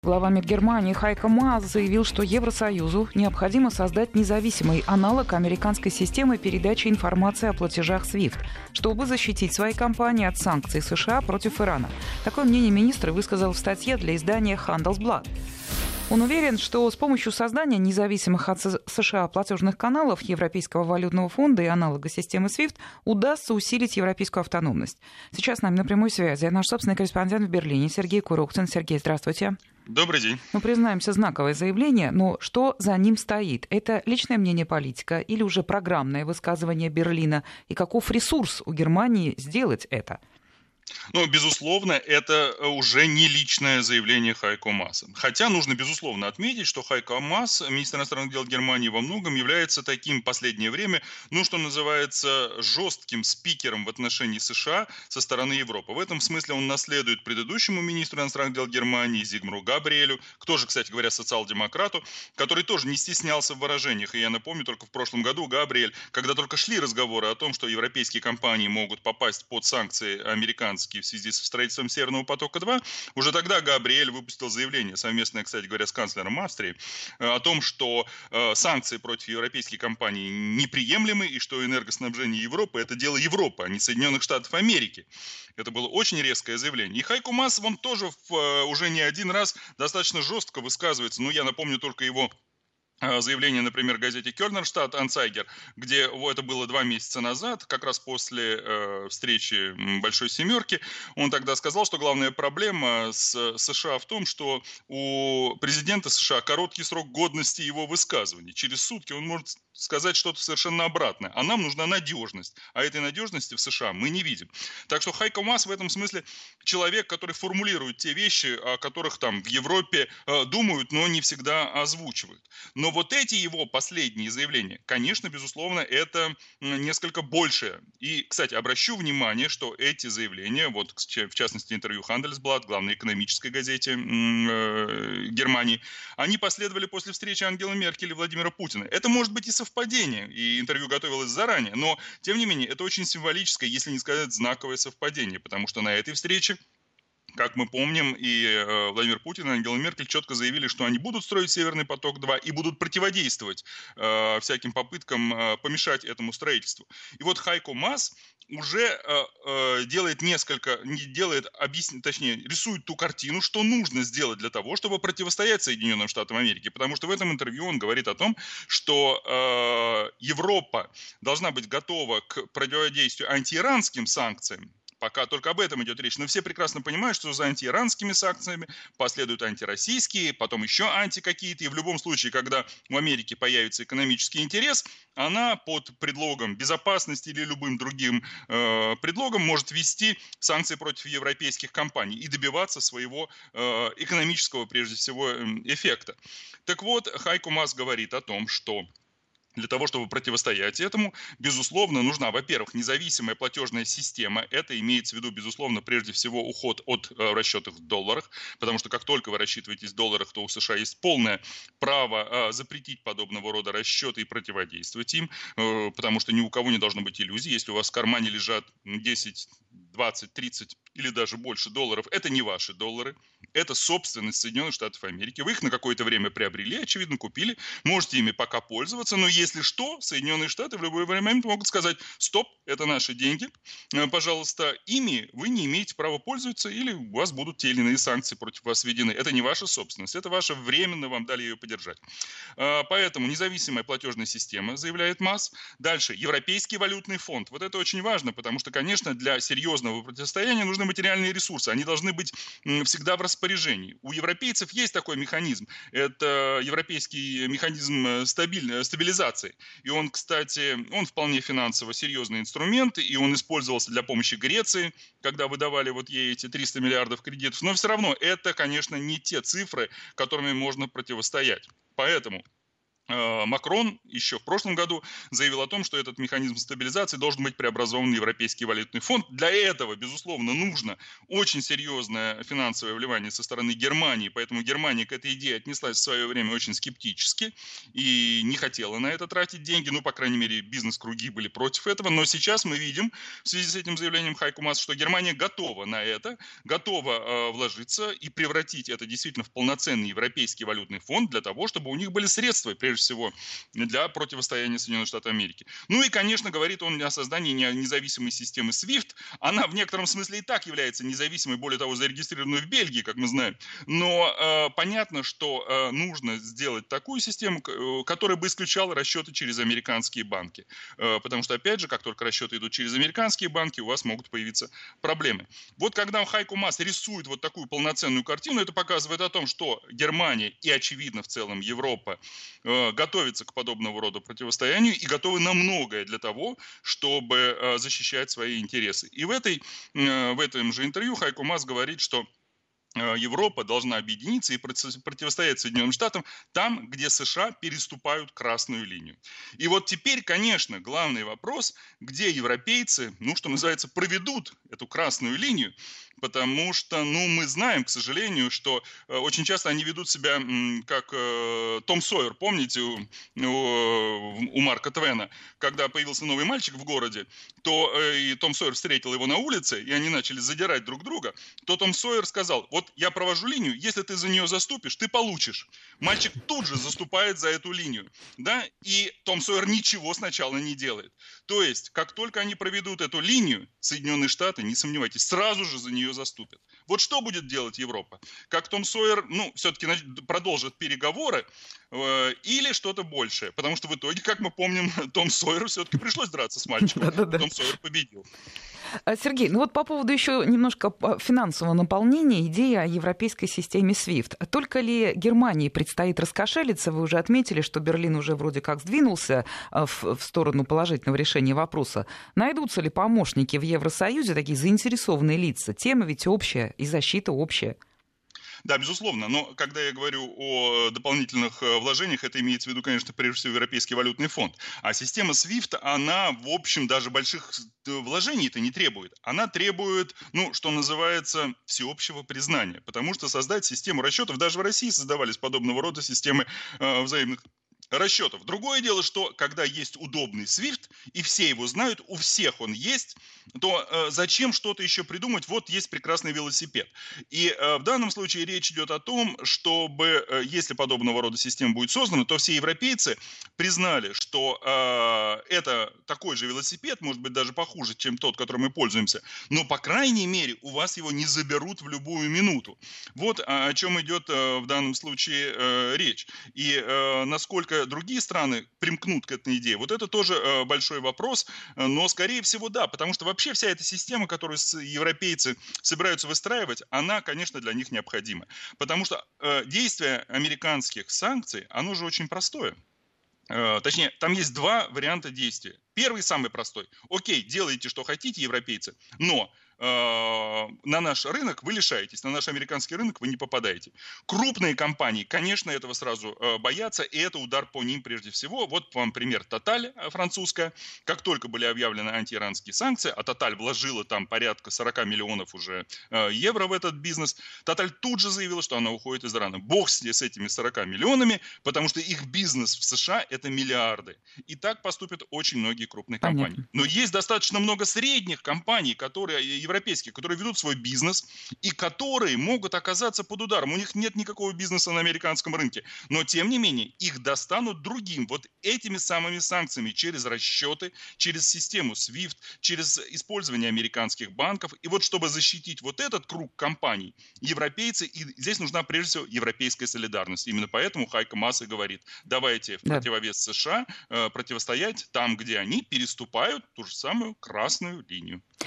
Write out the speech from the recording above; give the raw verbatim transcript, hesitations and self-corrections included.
Глава МИД Германии Хайко Маас заявил, что Евросоюзу необходимо создать независимый аналог американской системы передачи информации о платежах свифт, чтобы защитить свои компании от санкций США против Ирана. Такое мнение министр высказал в статье для издания Handelsblatt. Он уверен, что с помощью создания независимых от США платежных каналов Европейского валютного фонда и аналога системы свифт удастся усилить европейскую автономность. Сейчас с нами на прямой связи наш собственный корреспондент в Берлине Сергей Курохтин. Сергей, здравствуйте. Добрый день. Ну, признаемся, знаковое заявление, но что за ним стоит? Это личное мнение политика или уже программное высказывание Берлина? И каков ресурс у Германии сделать это? Ну, безусловно, это уже не личное заявление Хайко Мааса. Хотя нужно, безусловно, отметить, что Хайко Маас, министр иностранных дел Германии, во многом является таким в последнее время, ну, что называется, жестким спикером в отношении США со стороны Европы. В этом смысле он наследует предыдущему министру иностранных дел Германии Зигмару Габриэлю, к тоже, кстати говоря, социал-демократу, который тоже не стеснялся в выражениях. И я напомню, только в прошлом году Габриэль, когда только шли разговоры о том, что европейские компании могут попасть под санкции американцев, в связи со строительством Северного потока-два, уже тогда Габриэль выпустил заявление, совместное, кстати говоря, с канцлером Австрии, о том, что э, санкции против европейских компаний неприемлемы и что энергоснабжение Европы – это дело Европы, а не Соединенных Штатов Америки. Это было очень резкое заявление. И Хайко Маас, он тоже в, э, уже не один раз достаточно жестко высказывается. Ну, я напомню только его заявление, например, в газете «Кёльнерштадт Анцайгер», где это было два месяца назад, как раз после э, встречи Большой Семерки, он тогда сказал, что главная проблема с США в том, что у президента США короткий срок годности его высказываний. Через сутки он может сказать что-то совершенно обратное. А нам нужна надежность. А этой надежности в США мы не видим. Так что Хайко Маас в этом смысле человек, который формулирует те вещи, о которых там в Европе э, думают, но не всегда озвучивают. Но вот эти его последние заявления, конечно, безусловно, это несколько большее. И, кстати, обращу внимание, что эти заявления, вот в частности интервью Handelsblatt, главной экономической газете э, Германии, они последовали после встречи Ангелы Меркель и Владимира Путина. Это может быть и совпадение, и интервью готовилось заранее, но, тем не менее, это очень символическое, если не сказать знаковое совпадение, потому что на этой встрече, как мы помним, и э, Владимир Путин, и Ангела Меркель четко заявили, что они будут строить Северный поток-два и будут противодействовать э, всяким попыткам э, помешать этому строительству. И вот Хайко Маас уже э, э, делает несколько, не делает, объясни, точнее, рисует ту картину, что нужно сделать для того, чтобы противостоять Соединенным Штатам Америки. Потому что в этом интервью он говорит о том, что э, Европа должна быть готова к противодействию антииранским санкциям. Пока только об этом идет речь. Но все прекрасно понимают, что за антииранскими санкциями последуют антироссийские, потом еще анти какие-то. И в любом случае, когда у Америки появится экономический интерес, она под предлогом безопасности или любым другим э, предлогом может ввести санкции против европейских компаний и добиваться своего э, экономического, прежде всего, эффекта. Так вот, Хайко Маас говорит о том, что для того, чтобы противостоять этому, безусловно, нужна, во-первых, независимая платежная система. Это имеется в виду, безусловно, прежде всего уход от э, расчетов в долларах, потому что как только вы рассчитываетесь в долларах, то у США есть полное право э, запретить подобного рода расчеты и противодействовать им, э, потому что ни у кого не должно быть иллюзий. Если у вас в кармане лежат десять, двадцать, тридцать или даже больше долларов, это не ваши доллары, это собственность Соединенных Штатов Америки. Вы их на какое-то время приобрели, очевидно, купили, можете ими пока пользоваться, но если что, Соединенные Штаты в любой момент могут сказать: стоп, это наши деньги, пожалуйста, ими вы не имеете права пользоваться, или у вас будут те или иные санкции против вас введены. Это не ваша собственность, это ваша, временно вам дали ее подержать. Поэтому независимая платежная система, заявляет Маас. Дальше, Европейский валютный фонд. Вот это очень важно, потому что, конечно, для серьезного противостояния нужны материальные ресурсы, они должны быть всегда в распоряжении. У европейцев есть такой механизм, это европейский механизм стабиль... стабилизации. И он, кстати, он вполне финансово серьезный инструмент, и он использовался для помощи Греции, когда выдавали вот ей эти триста миллиардов кредитов. Но все равно это, конечно, не те цифры, которыми можно противостоять. Поэтому Макрон еще в прошлом году заявил о том, что этот механизм стабилизации должен быть преобразован в Европейский валютный фонд. Для этого, безусловно, нужно очень серьезное финансовое вливание со стороны Германии, поэтому Германия к этой идее отнеслась в свое время очень скептически и не хотела на это тратить деньги, ну, по крайней мере, бизнес-круги были против этого, но сейчас мы видим в связи с этим заявлением Хайко Мааса, что Германия готова на это, готова э, вложиться и превратить это действительно в полноценный Европейский валютный фонд для того, чтобы у них были средства, прежде всего, для противостояния Соединенных Штатов Америки. Ну и, конечно, говорит он о создании независимой системы свифт. Она в некотором смысле и так является независимой, более того, зарегистрированной в Бельгии, как мы знаем. Но э, понятно, что э, нужно сделать такую систему, которая бы исключала расчеты через американские банки. Э, потому что, опять же, как только расчеты идут через американские банки, у вас могут появиться проблемы. Вот когда Хайко Маас рисует вот такую полноценную картину, это показывает о том, что Германия и, очевидно, в целом Европа э, готовятся к подобного рода противостоянию и готовы на многое для того, чтобы э, защищать свои интересы. И в, этой, э, в этом же интервью Хайко Маас говорит, что Европа должна объединиться и противостоять Соединенным Штатам там, где США переступают красную линию. И вот теперь, конечно, главный вопрос, где европейцы, ну, что называется, проведут эту красную линию, потому что, ну, мы знаем, к сожалению, что э, очень часто они ведут себя м, как э, Том Сойер, помните, у, у, у Марка Твена, когда появился новый мальчик в городе, то э, и Том Сойер встретил его на улице, и они начали задирать друг друга, то Том Сойер сказал: вот я провожу линию, если ты за нее заступишь, ты получишь. Мальчик тут же заступает за эту линию, да, и Том Сойер ничего сначала не делает. То есть, как только они проведут эту линию, Соединенные Штаты, не сомневайтесь, сразу же за нее заступят. Вот что будет делать Европа? Как Том Сойер, ну, все-таки продолжит переговоры э, или что-то большее? Потому что в итоге, как мы помним, Том Сойеру все-таки пришлось драться с мальчиком. Том Сойер победил. Сергей, ну вот по поводу еще немножко финансового наполнения, идея о европейской системе свифт. Только ли Германии предстоит раскошелиться? Вы уже отметили, что Берлин уже вроде как сдвинулся в, в сторону положительного решения вопроса. Найдутся ли помощники в Евросоюзе, такие заинтересованные лица? Тема ведь общая и защита общая. Да, безусловно, но когда я говорю о дополнительных вложениях, это имеется в виду, конечно, прежде всего Европейский валютный фонд. А система свифт, она, в общем, даже больших вложений-то не требует. Она требует, ну, что называется, всеобщего признания. Потому что создать систему расчетов, даже в России создавались подобного рода системы э, взаимных расчетов. Другое дело, что когда есть удобный свифт, и все его знают, у всех он есть, то э, зачем что-то еще придумать? Вот есть прекрасный велосипед. И э, в данном случае речь идет о том, чтобы, э, если подобного рода система будет создана, то все европейцы признали, что э, это такой же велосипед, может быть, даже похуже, чем тот, которым мы пользуемся, но, по крайней мере, у вас его не заберут в любую минуту. Вот о чем идет э, в данном случае э, речь. И э, насколько другие страны примкнут к этой идее, вот это тоже э, большой вопрос, но, скорее всего, да, потому что вообще вся эта система, которую европейцы собираются выстраивать, она, конечно, для них необходима. Потому что э, действие американских санкций, оно же очень простое. Э, точнее, там есть два варианта действия. Первый, самый простой. Окей, делайте, что хотите, европейцы, но на наш рынок вы лишаетесь, на наш американский рынок вы не попадаете. Крупные компании, конечно, этого сразу боятся, и это удар по ним прежде всего. Вот вам пример Total французская. Как только были объявлены антииранские санкции, а Total вложила там порядка сорок миллионов уже евро в этот бизнес, Total тут же заявила, что она уходит из Ирана. Бог с этими сорока миллионами, потому что их бизнес в США это миллиарды. И так поступят очень многие крупные компании. Понятно. Но есть достаточно много средних компаний, которые европейские, которые ведут свой бизнес и которые могут оказаться под ударом. У них нет никакого бизнеса на американском рынке, но тем не менее их достанут другим, вот этими самыми санкциями через расчеты, через систему свифт, через использование американских банков. И вот чтобы защитить вот этот круг компаний, европейцы, и здесь нужна прежде всего европейская солидарность. Именно поэтому Хайко Маас и говорит, давайте в противовес США э, противостоять там, где они переступают ту же самую красную линию.